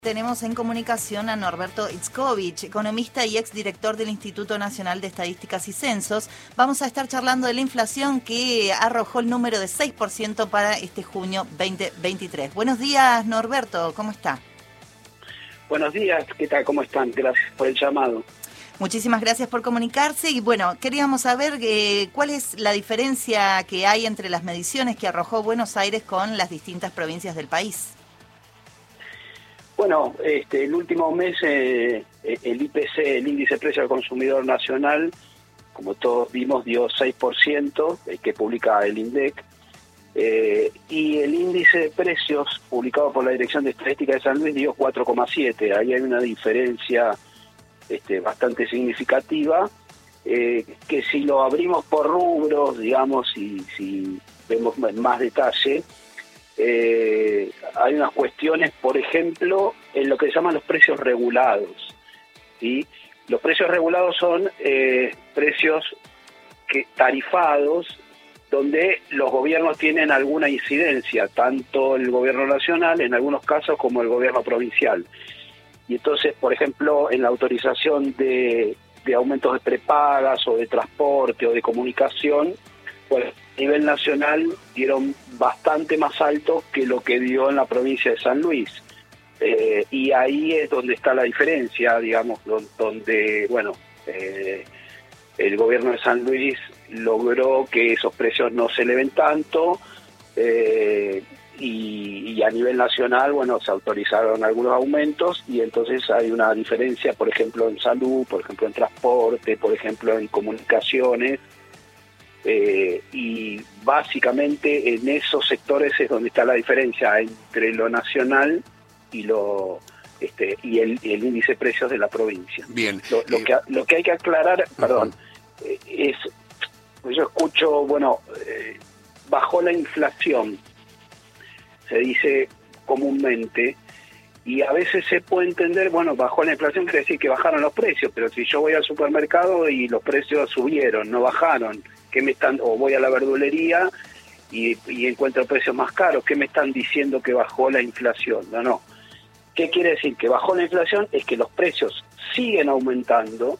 Tenemos en comunicación a Norberto Itzkovich, economista y exdirector del Instituto Nacional de Estadísticas y Censos. Vamos a estar charlando de la inflación que arrojó el número de 6% para este junio 2023. Buenos días, Norberto, ¿cómo está? Buenos días, ¿qué tal? ¿Cómo están? Gracias por el llamado. Muchísimas gracias por comunicarse y bueno, queríamos saber cuál es la diferencia que hay entre las mediciones que arrojó Buenos Aires con las distintas provincias del país. Bueno, el último mes el IPC, el Índice de Precios al Consumidor Nacional, como todos vimos, dio 6%, que publica el INDEC, y el Índice de Precios publicado por la Dirección de Estadística de San Luis dio 4,7%. Ahí hay una diferencia bastante significativa, que si lo abrimos por rubros, digamos, y si vemos en más detalle, hay unas cuestiones, por ejemplo, en lo que se llaman los precios regulados, ¿sí? Los precios regulados son precios tarifados, donde los gobiernos tienen alguna incidencia, tanto el gobierno nacional, en algunos casos, como el gobierno provincial. Y entonces, por ejemplo, en la autorización de aumentos de prepagas, o de transporte, o de comunicación, pues a nivel nacional dieron bastante más alto que lo que dio en la provincia de San Luis. Y ahí es donde está la diferencia, digamos, donde, bueno, el gobierno de San Luis logró que esos precios no se eleven tanto, y a nivel nacional, bueno, se autorizaron algunos aumentos, y entonces hay una diferencia, por ejemplo, en salud, por ejemplo, en transporte, por ejemplo, en comunicaciones. Y básicamente en esos sectores es donde está la diferencia entre lo nacional y el índice de precios de la provincia. Bien. Lo que hay que aclarar, perdón, es, yo escucho, bueno, bajó la inflación, se dice comúnmente, y a veces se puede entender, bueno, bajó la inflación quiere decir que bajaron los precios, pero si yo voy al supermercado y los precios subieron, no bajaron, o voy a la verdulería y encuentro precios más caros, ¿qué me están diciendo que bajó la inflación? No. ¿Qué quiere decir? Que bajó la inflación es que los precios siguen aumentando,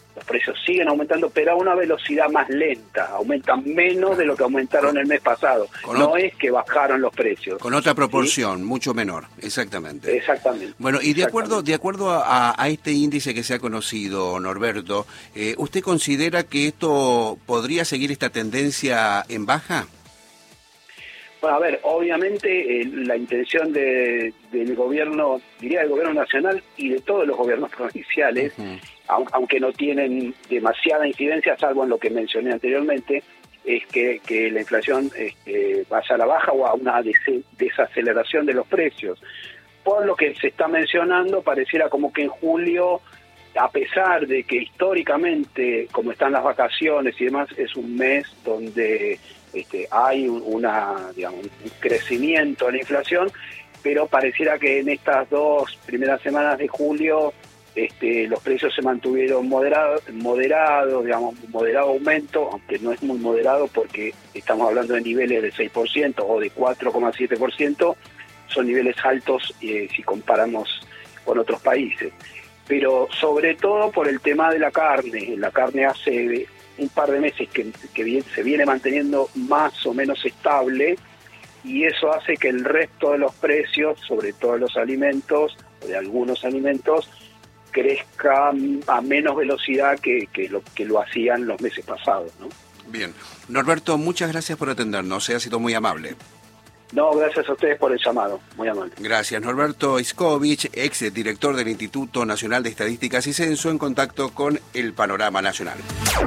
pero a una velocidad más lenta, aumentan menos de lo que aumentaron el mes pasado. No es que bajaron los precios. Con otra proporción, ¿sí? Mucho menor, exactamente. Exactamente. Bueno, y de acuerdo a este índice que se ha conocido, Norberto, ¿usted considera que esto podría seguir esta tendencia en baja? Bueno, a ver, obviamente la intención del gobierno, diría del gobierno nacional y de todos los gobiernos provinciales, aunque no tienen demasiada incidencia, salvo en lo que mencioné anteriormente, es que la inflación vaya a la baja o a una desaceleración de los precios. Por lo que se está mencionando, pareciera como que en julio, a pesar de que históricamente, como están las vacaciones y demás, es un mes donde hay un crecimiento en la inflación, pero pareciera que en estas 2 primeras semanas de julio los precios se mantuvieron moderados, digamos, moderado aumento, aunque no es muy moderado porque estamos hablando de niveles de 6% o de 4,7%, son niveles altos si comparamos con otros países. Pero sobre todo por el tema de la carne hace un par de meses que se viene manteniendo más o menos estable, y eso hace que el resto de los precios, sobre todo los alimentos, o de algunos alimentos, crezca a menos velocidad que lo hacían los meses pasados, ¿no? Bien. Norberto, muchas gracias por atendernos, ha sido muy amable. No, gracias a ustedes por el llamado, muy amable. Gracias, Norberto Itzkovich, ex director del Instituto Nacional de Estadísticas y Censo, en contacto con el Panorama Nacional.